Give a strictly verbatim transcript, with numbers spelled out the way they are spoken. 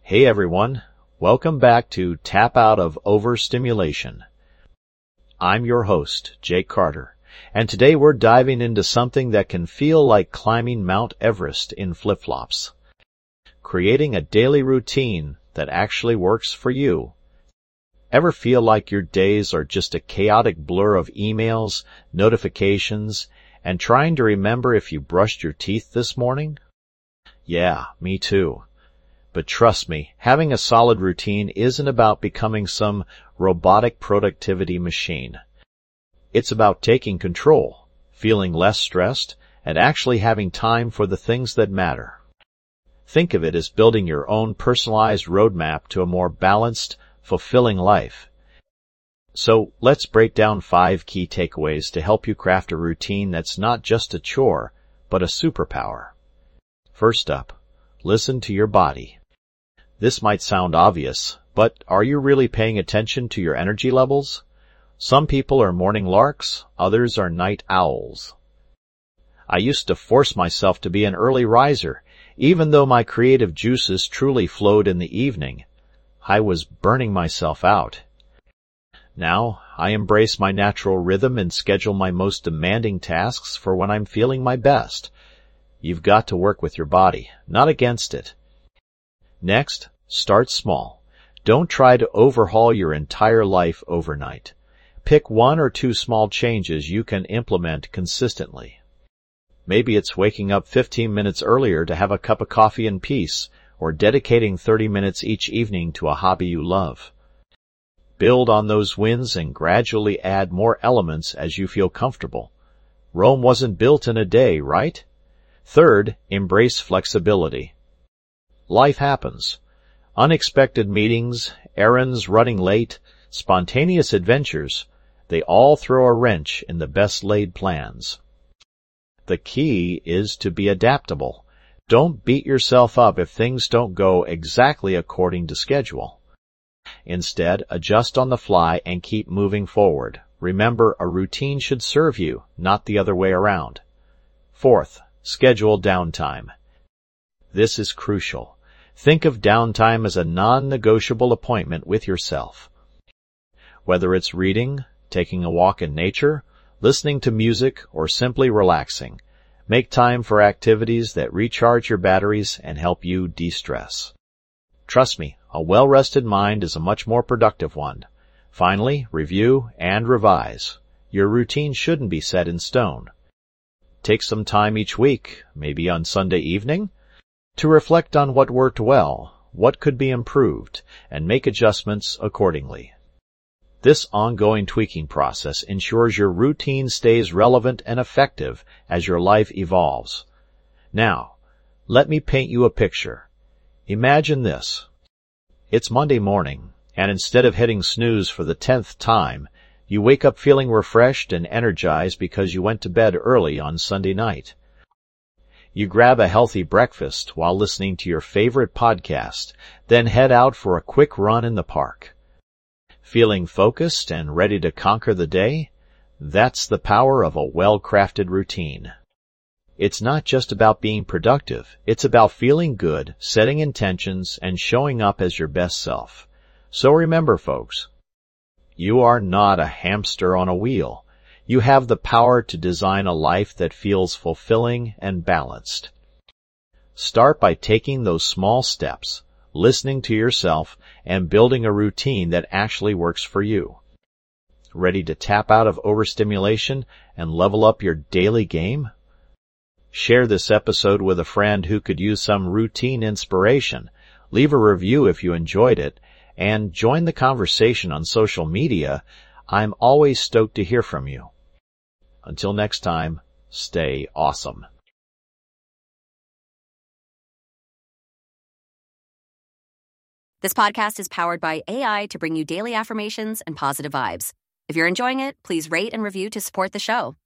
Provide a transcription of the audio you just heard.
Hey everyone, welcome back to Tap Out of Overstimulation. I'm your host, Jake Carter, and today we're diving into something that can feel like climbing Mount Everest in flip-flops. Creating a daily routine that actually works for you. Ever feel like your days are just a chaotic blur of emails, notifications, and trying to remember if you brushed your teeth this morning? Yeah, me too. But trust me, having a solid routine isn't about becoming some robotic productivity machine. It's about taking control, feeling less stressed, and actually having time for the things that matter. Think of it as building your own personalized roadmap to a more balanced, fulfilling life. So let's break down five key takeaways to help you craft a routine that's not just a chore, but a superpower. First up, listen to your body. This might sound obvious, but are you really paying attention to your energy levels? Some people are morning larks, others are night owls. I used to force myself to be an early riser, even though my creative juices truly flowed in the evening. I was burning myself out. Now, I embrace my natural rhythm and schedule my most demanding tasks for when I'm feeling my best. You've got to work with your body, not against it. Next, start small. Don't try to overhaul your entire life overnight. Pick one or two small changes you can implement consistently. Maybe it's waking up fifteen minutes earlier to have a cup of coffee in peace, or dedicating thirty minutes each evening to a hobby you love. Build on those wins and gradually add more elements as you feel comfortable. Rome wasn't built in a day, right? Third, embrace flexibility. Life happens. Unexpected meetings, errands running late, spontaneous adventures, they all throw a wrench in the best-laid plans. The key is to be adaptable. Don't beat yourself up if things don't go exactly according to schedule. Instead, adjust on the fly and keep moving forward. Remember, a routine should serve you, not the other way around. Fourth, schedule downtime. This is crucial. Think of downtime as a non-negotiable appointment with yourself. Whether it's reading, taking a walk in nature, listening to music, or simply relaxing, make time for activities that recharge your batteries and help you de-stress. Trust me, a well-rested mind is a much more productive one. Finally, review and revise. Your routine shouldn't be set in stone. Take some time each week, maybe on Sunday evening, to reflect on what worked well, what could be improved, and make adjustments accordingly. This ongoing tweaking process ensures your routine stays relevant and effective as your life evolves. Now, let me paint you a picture. Imagine this. It's Monday morning, and instead of hitting snooze for the tenth time, you wake up feeling refreshed and energized because you went to bed early on Sunday night. You grab a healthy breakfast while listening to your favorite podcast, then head out for a quick run in the park. Feeling focused and ready to conquer the day? That's the power of a well-crafted routine. It's not just about being productive. It's about feeling good, setting intentions, and showing up as your best self. So remember, folks, you are not a hamster on a wheel. You have the power to design a life that feels fulfilling and balanced. Start by taking those small steps, listening to yourself, and building a routine that actually works for you. Ready to tap out of overstimulation and level up your daily game? Share this episode with a friend who could use some routine inspiration. Leave a review if you enjoyed it, and join the conversation on social media. I'm always stoked to hear from you. Until next time, stay awesome. This podcast is powered by A I to bring you daily affirmations and positive vibes. If you're enjoying it, please rate and review to support the show.